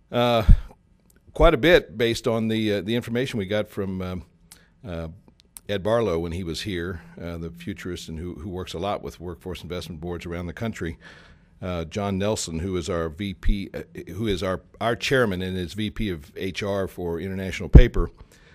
Uh, Quite a bit based on the information we got from Ed Barlow when he was here, the futurist and who works a lot with workforce investment boards around the country. John Nelson, who is our VP, who is our chairman and is VP of HR for International Paper,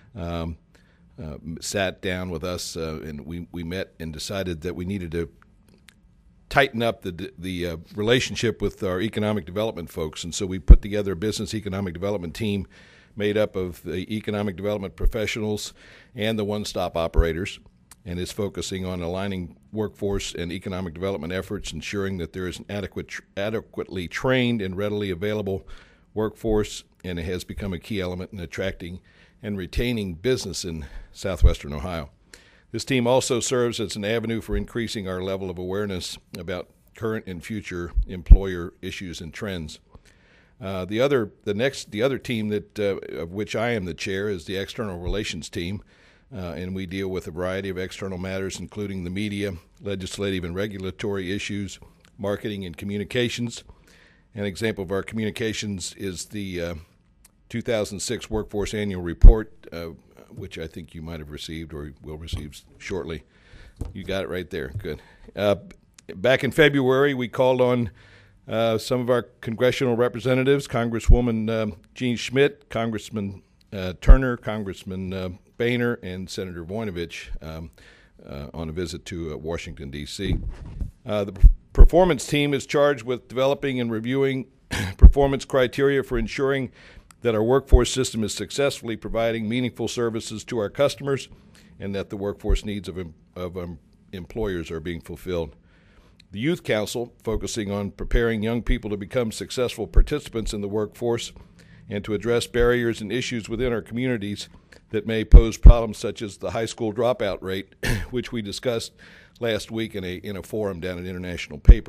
sat down with us and we met and decided that we needed to tighten up the relationship with our economic development folks. And so we put together a business economic development team made up of the economic development professionals and the one-stop operators, and is focusing on aligning workforce and economic development efforts, ensuring that there is an adequately trained and readily available workforce, and it has become a key element in attracting and retaining business in southwestern Ohio. This team also serves as an avenue for increasing our level of awareness about current and future employer issues and trends. The other team that of which I am the chair is the external relations team, and we deal with a variety of external matters, including the media, legislative and regulatory issues, marketing and communications. An example of our communications is the 2006 Workforce Annual Report, which I think you might have received or will receive shortly. You got it right there. Good. Back in February, we called on some of our congressional representatives, Congresswoman Jean Schmidt, Congressman Turner, Congressman Boehner, and Senator Voinovich on a visit to Washington, D.C. The performance team is charged with developing and reviewing performance criteria for ensuring that our workforce system is successfully providing meaningful services to our customers and that the workforce needs of employers are being fulfilled. The Youth Council, focusing on preparing young people to become successful participants in the workforce and to address barriers and issues within our communities that may pose problems such as the high school dropout rate, which we discussed last week in a forum down at International Paper.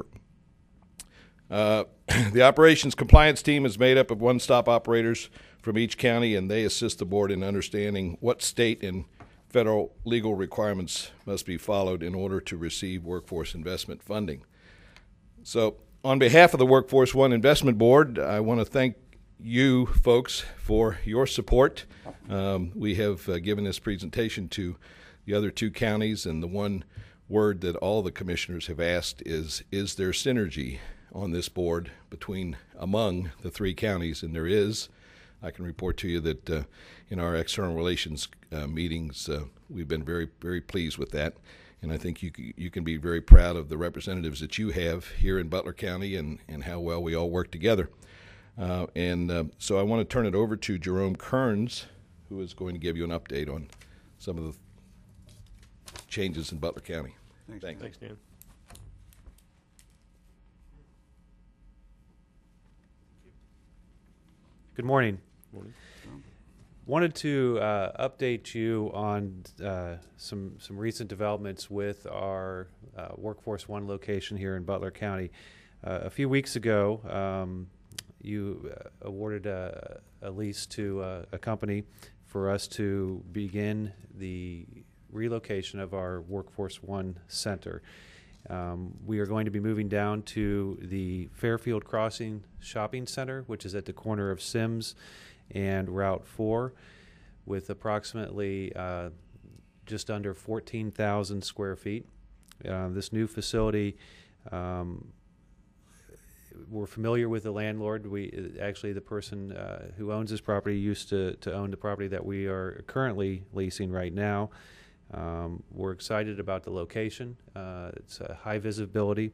The operations compliance team is made up of one-stop operators from each county, and they assist the board in understanding what state and federal legal requirements must be followed in order to receive workforce investment funding. So on behalf of the Workforce One Investment Board, I want to thank you folks for your support. We have given this presentation to the other two counties, and the one word that all the commissioners have asked is there synergy on this board among the three counties? And there is. I can report to you that in our external relations meetings, we've been very, very pleased with that. And I think you can be very proud of the representatives that you have here in Butler County and how well we all work together. So I want to turn it over to Jerome Kearns, who is going to give you an update on some of the changes in Butler County. Thanks, Dan. Good morning. Wanted to update you on some recent developments with our Workforce One location here in Butler County. A few weeks ago, you awarded a lease to a company for us to begin the relocation of our Workforce One center. We are going to be moving down to the Fairfield Crossing Shopping Center, which is at the corner of Sims and Route 4, with approximately just under 14,000 square feet. This new facility, we're familiar with the landlord. The person who owns this property used to own the property that we are currently leasing right now. We're excited about the location. It's a high visibility,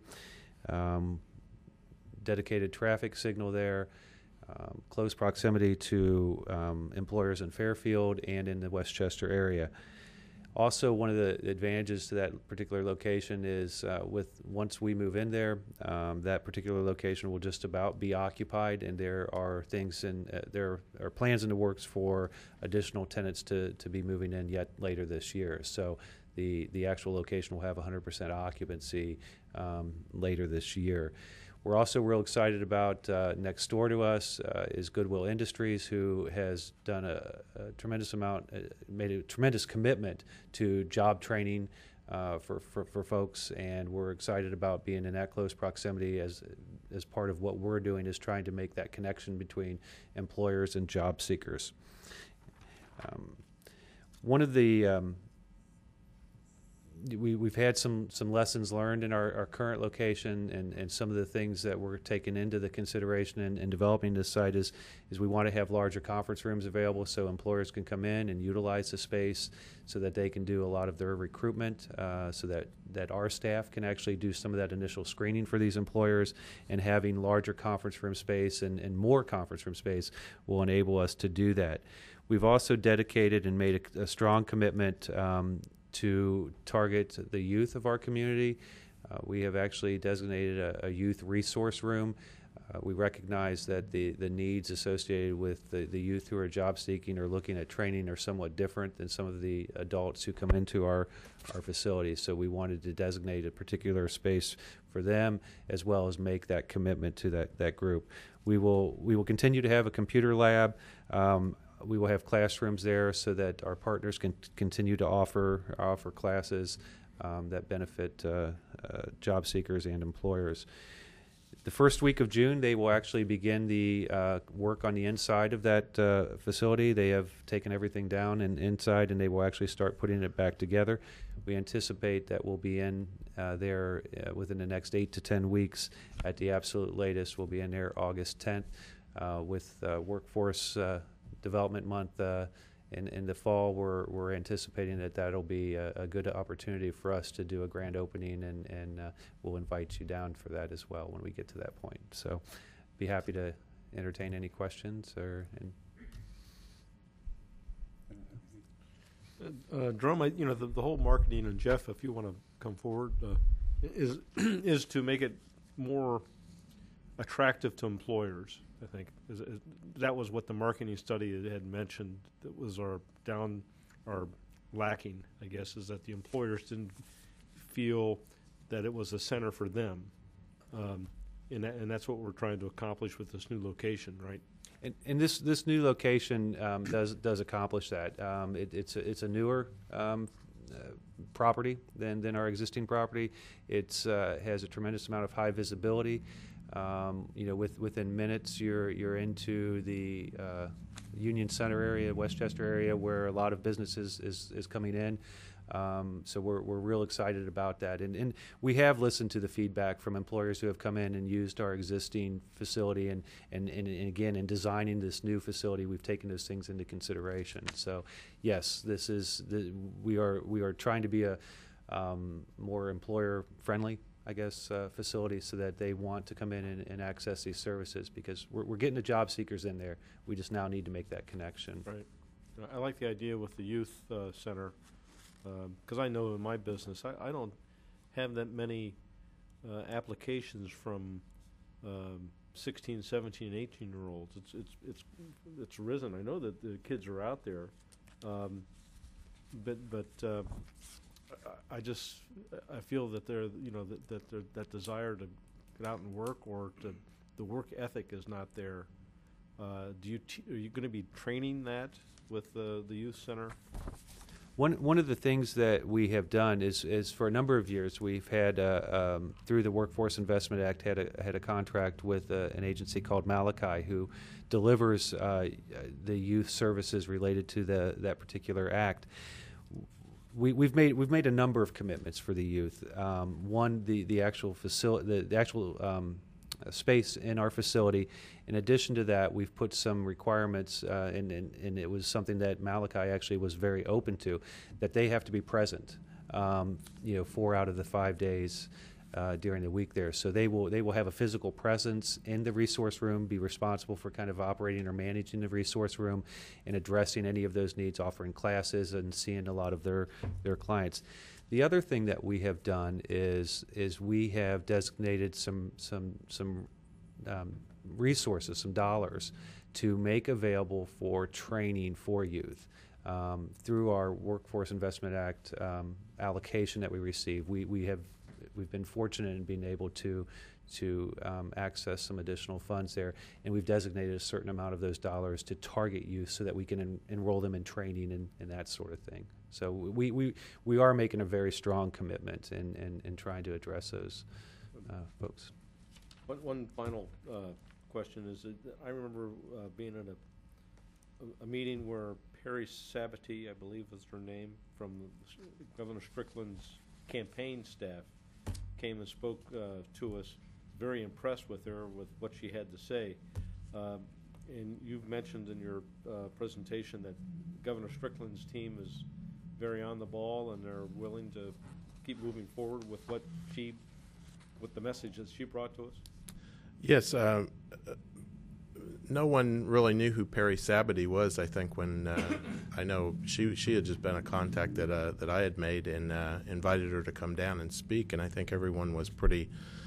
dedicated traffic signal there, close proximity to employers in Fairfield and in the Westchester area. Also, one of the advantages to that particular location is once we move in there, that particular location will just about be occupied, and there are there are plans in the works for additional tenants to be moving in yet later this year. So the actual location will have 100% occupancy later this year. We're also real excited about next door to us is Goodwill Industries, who has done a tremendous amount, made a tremendous commitment to job training for folks, and we're excited about being in that close proximity as part of what we're doing is trying to make that connection between employers and job seekers. One of the we've had some lessons learned in our current location, and some of the things that we're taking into the consideration in developing this site is we want to have larger conference rooms available so employers can come in and utilize the space so that they can do a lot of their recruitment, so that our staff can actually do some of that initial screening for these employers, and having larger conference room space and more conference room space will enable us to do that. We've also dedicated and made a strong commitment to target the youth of our community. We have actually designated a youth resource room. We recognize that the needs associated with the youth who are job seeking or looking at training are somewhat different than some of the adults who come into our facilities. So we wanted to designate a particular space for them, as well as make that commitment to that group. We will continue to have a computer lab. We will have classrooms there so that our partners can continue to offer classes that benefit job seekers and employers. The first week of June, they will actually begin the work on the inside of that facility. They have taken everything down and inside, and they will actually start putting it back together. We anticipate that we'll be in there within the next 8 to 10 weeks. At the absolute latest, we'll be in there August 10th with Workforce Development Month in the fall. We're anticipating that'll be a good opportunity for us to do a grand opening, and we'll invite you down for that as well when we get to that point. So be happy to entertain any questions Drum, the whole marketing, and Jeff, if you want to come forward, is to make it more attractive to employers. I think that was what the marketing study had mentioned. That was our lacking, I guess, is that the employers didn't feel that it was a center for them, and that's what we're trying to accomplish with this new location, right? And this new location does accomplish that. It's a newer property than our existing property. It's has a tremendous amount of high visibility. Within minutes, you're into the Union Center area, Westchester area, where a lot of businesses is coming in. So we're real excited about that, and we have listened to the feedback from employers who have come in and used our existing facility, and again, in designing this new facility, we've taken those things into consideration. So yes, we are trying to be a more employer friendly, I guess, facility, so that they want to come in and access these services, because we're getting the job seekers in there. We just now need to make that connection. Right. I like the idea with the youth center, because I know in my business I don't have that many applications from 16, 17, 18-year-olds. It's risen. I know that the kids are out there, but I feel that they're that desire to get out and work, or the work ethic is not there. Are you going to be training that with the youth center? One of the things that we have done is for a number of years we've had through the Workforce Investment Act had a contract with an agency called Malachi, who delivers the youth services related to that particular act. We've made a number of commitments for the youth. One, the actual facility, the actual space in our facility. In addition to that, we've put some requirements, and it was something that Malachi actually was very open to, that they have to be present, 4 out of the 5 days during the week there. So they will have a physical presence in the resource room, be responsible for kind of operating or managing the resource room and addressing any of those needs, offering classes and seeing a lot of their clients. The other thing that we have done is we have designated some resources, some dollars, to make available for training for youth. Through our Workforce Investment Act allocation that we receive, we've been fortunate in being able to to access some additional funds there. And we've designated a certain amount of those dollars to target youth so that we can enroll them in training and that sort of thing. So we are making a very strong commitment in trying to address those folks. One final question is that I remember being at a meeting where Perry Sabatee, I believe is her name, from Governor Strickland's campaign staff, came and spoke to us. Very impressed with her, with what she had to say. And you've mentioned in your presentation that Governor Strickland's team is very on the ball and they're willing to keep moving forward with with the message that she brought to us. Yes, no one really knew who Perry Sabatee was. I think when I know she had just been a contact that I had made and invited her to come down and speak, and I think everyone was pretty,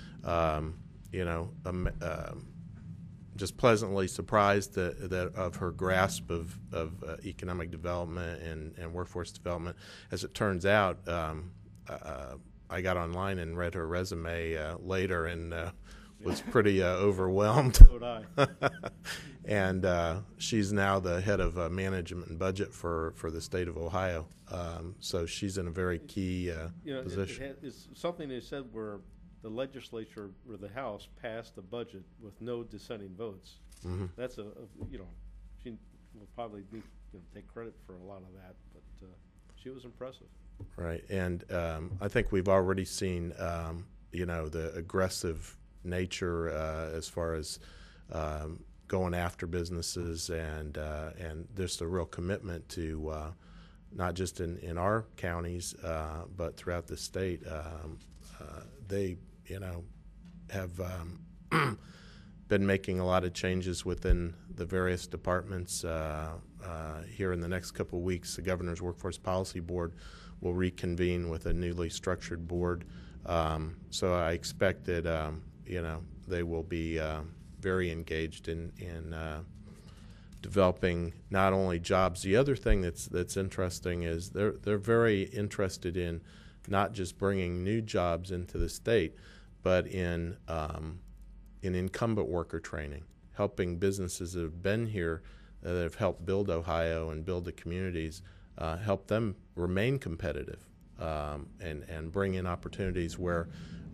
just pleasantly surprised that of her grasp of economic development and workforce development. As it turns out, I got online and read her resume later and was pretty overwhelmed. So did I. And she's now the head of management and budget for the state of Ohio. So she's in a very key position. It's something they said where the legislature or the House passed the budget with no dissenting votes. Mm-hmm. That's she will probably take credit for a lot of that, but she was impressive. Right, and I think we've already seen, the aggressive nature as far as going after businesses and there's a real commitment to not just in our counties but throughout the state. They have been making a lot of changes within the various departments. Here in the next couple of weeks, the Governor's Workforce Policy Board will reconvene with a newly structured board. So I expect that they will be very engaged in developing not only jobs. The other thing that's interesting is they're very interested in not just bringing new jobs into the state, but in incumbent worker training, helping businesses that have been here, that have helped build Ohio and build the communities, help them remain competitive and bring in opportunities where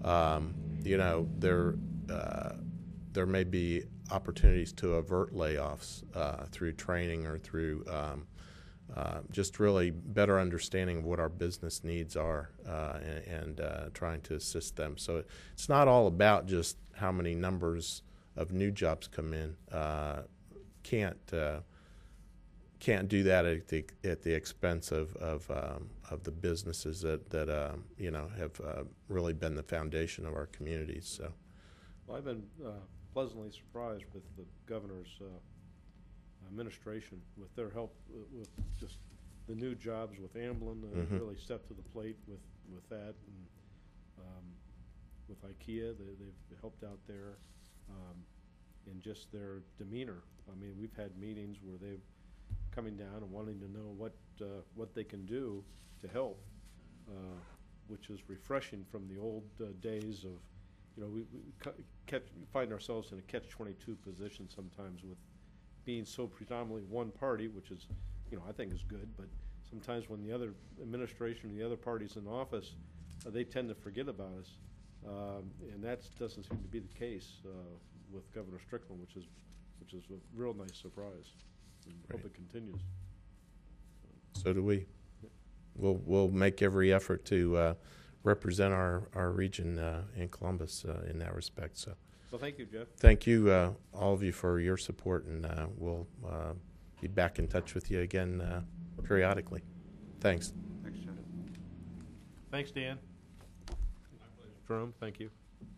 there may be opportunities to avert layoffs through training or through just really better understanding of what our business needs are and trying to assist them. So it's not all about just how many numbers of new jobs come in. Can't do that at the expense of the businesses that have really been the foundation of our communities. So, well, I've been pleasantly surprised with the governor's administration, with their help with just the new jobs with Amblin. Mm-hmm. Really stepped to the plate with that, and with IKEA, they've helped out there, and just their demeanor. I mean, we've had meetings where they've coming down and wanting to know what they can do to help, which is refreshing from the old days of, we find ourselves in a catch-22 position sometimes with being so predominantly one party, which is, I think is good, but sometimes when the other administration, the other parties in office, they tend to forget about us, and that doesn't seem to be the case with Governor Strickland, which is a real nice surprise. And Right. hope it continues. So do we. We'll make every effort to represent our region in Columbus in that respect. So Thank you, Jeff. thank you, all of you, for your support, and we'll be back in touch with you again periodically. Thanks. Thanks, Jeff. Thanks, Dan. Jerome, thank you.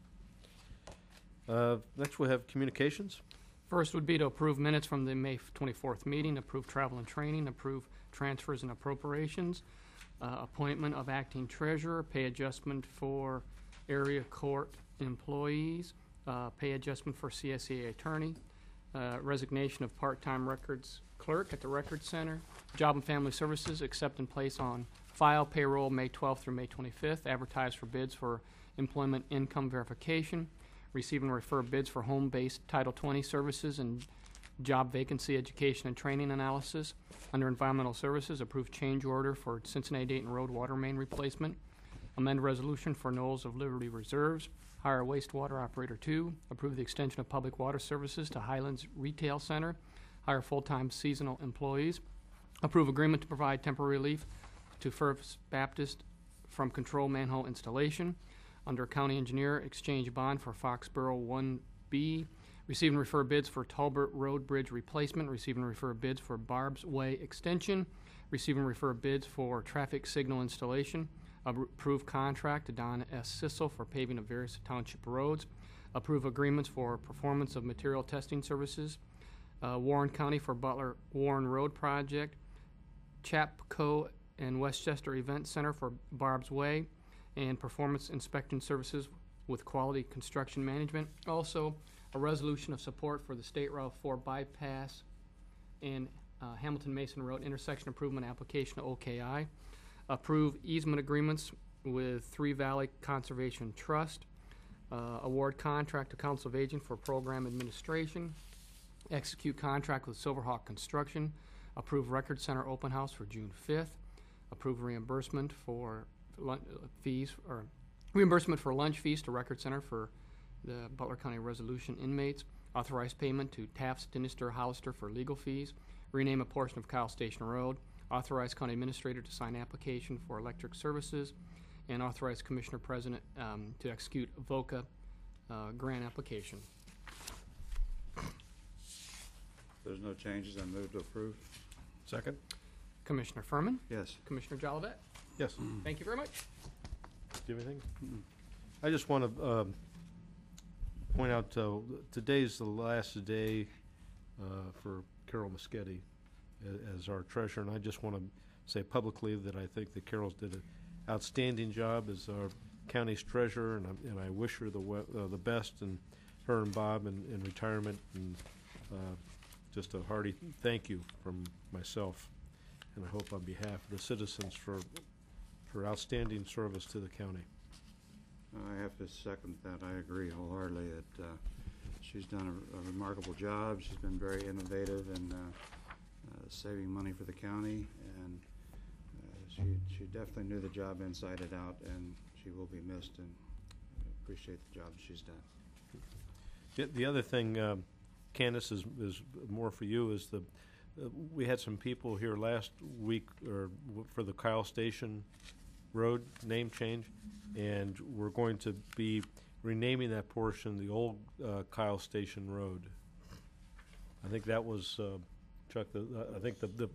Next, we have communications. First would be to approve minutes from the May 24th meeting, approve travel and training, approve transfers and appropriations, appointment of acting treasurer, pay adjustment for area court employees, pay adjustment for CSEA attorney, resignation of part-time records clerk at the Records Center, Job and Family Services, accept and place on file payroll May 12th through May 25th, advertise for bids for employment income verification, receive and refer bids for home-based Title 20 services and job vacancy education and training analysis. Under Environmental Services, approve change order for Cincinnati-Dayton Road water main replacement. Amend resolution for Knolls of Liberty Reserves. Hire wastewater operator 2. Approve the extension of public water services to Highlands Retail Center. Hire full-time seasonal employees. Approve agreement to provide temporary relief to First Baptist from control manhole installation. Under County Engineer, exchange bond for Foxborough 1B. Receive and refer bids for Talbot Road Bridge replacement. Receive and refer bids for Barb's Way extension. Receive and refer bids for traffic signal installation. Approve contract to Don S. Sissel for paving of various township roads. Approve agreements for performance of material testing services. Warren County for Butler Warren Road project. Chapco and Westchester Event Center for Barb's Way, and performance inspection services with Quality Construction Management. Also, a resolution of support for the State Route 4 bypass and Hamilton Mason Road intersection improvement application to OKI. Approve easement agreements with Three Valley Conservation Trust. Award contract to Council of Aging for program administration. Execute contract with Silverhawk Construction. Approve Record Center open house for June 5th. Approve reimbursement for reimbursement for lunch fees to Record Center for the Butler County Resolution inmates. Authorize payment to Taft, Dinister, Hollister for legal fees. Rename a portion of Kyle Station Road. Authorize County Administrator to sign application for electric services. And authorize Commissioner President to execute VOCA grant application. There's no changes. I move to approve. Second? Commissioner Furman, Yes. Commissioner Jolivet, Yes. thank you very much. Do you have anything? I just want to point out, today's the last day for Carol Muschetti as our treasurer, and I just want to say publicly that I think that Carol's did an outstanding job as our county's treasurer, and I wish her the best, and her and Bob in retirement, and just a hearty thank you from myself, and I hope on behalf of the citizens for outstanding service to the county. I have to second that. I agree wholeheartedly that she's done a remarkable job. She's been very innovative in saving money for the county, and she definitely knew the job inside and out, and she will be missed, and I appreciate the job she's done. The other thing, Candace, is more for you, is we had some people here last week for the Kyle Station Road name change, and we're going to be renaming that portion the old Kyle Station Road. I think that was, Chuck, I think the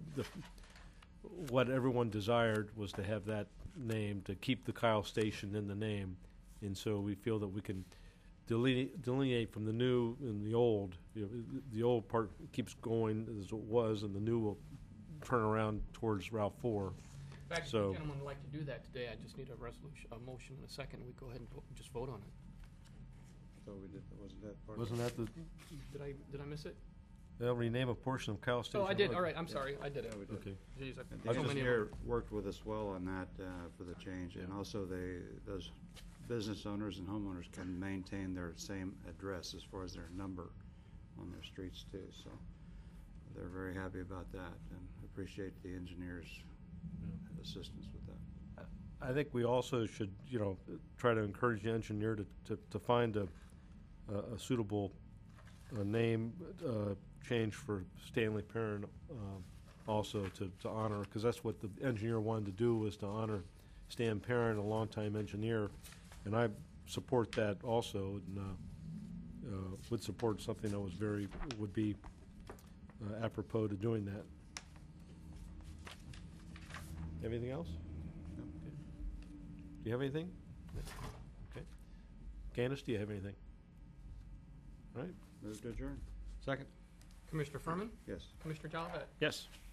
what everyone desired was to have that name, to keep the Kyle Station in the name, and so we feel that we can delineate from the new and the old. The old part keeps going as it was, and the new will turn around towards Route 4. In fact, if So- the gentleman would like to do that today, I just need a resolution, a motion and a second. We go ahead and just vote on it. So we did, wasn't that part Wasn't that the, Did I miss it? they'll rename a portion of Kyle Station Oh, I did. Road? All right. I'm sorry. I did it. Yeah, we did. Okay. Jeez, And I've the so many of engineer them. worked with us well on that for the change, and Yeah. also those business owners and homeowners can maintain their same address as far as their number on their streets too. So they're very happy about that, and appreciate the engineer's assistance with that. I think we also should, try to encourage the engineer to find a suitable name change for Stanley Perrin, also to honor, because that's what the engineer wanted to do, was to honor Stan Perrin, a longtime engineer, and I support that also, and would support something that would be apropos to doing that. Anything else? No. Do you have anything? Okay. Candace, do you have anything? All right. Move to adjourn. Second. Commissioner Furman, Yes. Commissioner Jolivet. Yes.